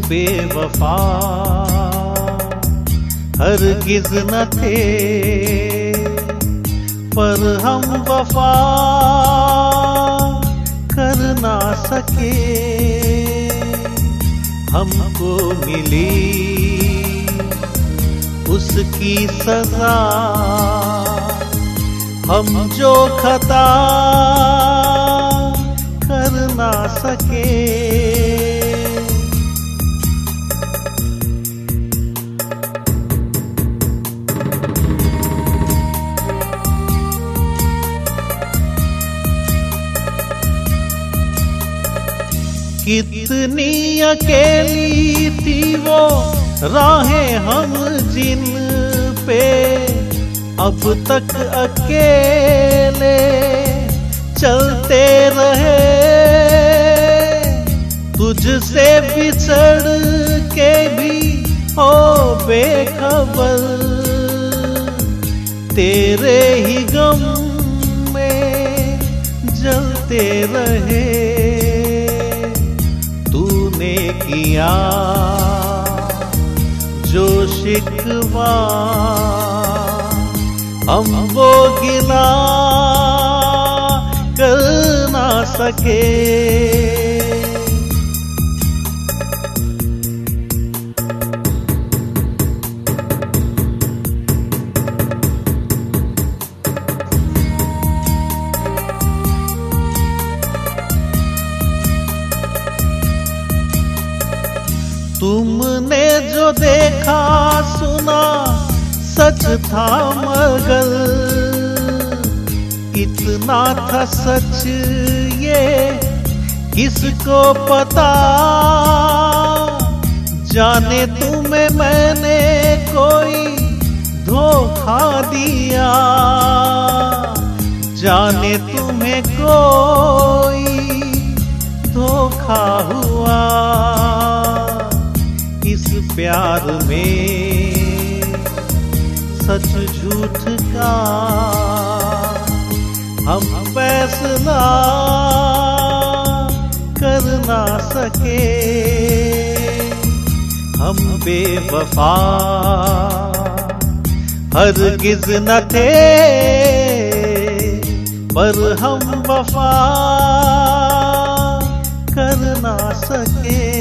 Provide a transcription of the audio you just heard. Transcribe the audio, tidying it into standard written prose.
बेवफा हरगिज न थे, पर हम वफा कर ना सके। हमको मिली उसकी सजा, हम जो खता कर ना सके। कितनी अकेली थी वो राहें हम जिन पे अब तक अकेले चलते रहे। तुझसे बिछड़ के भी हो बेखबर, तेरे ही गम में जलते रहे। तूने किया जो शिकवा, हम वो गिला कर ना सके। तुमने जो देखा सुना सच था, मगर इतना था सच ये किसको पता। जाने तुम्हें मैंने कोई धोखा दिया, जाने तुम्हें कोई धोखा हुआ। इस प्यार में सच झूठ का हम फैसला कर ना सके। हम बेवफा हरगिज न थे, पर हम वफा कर ना सके।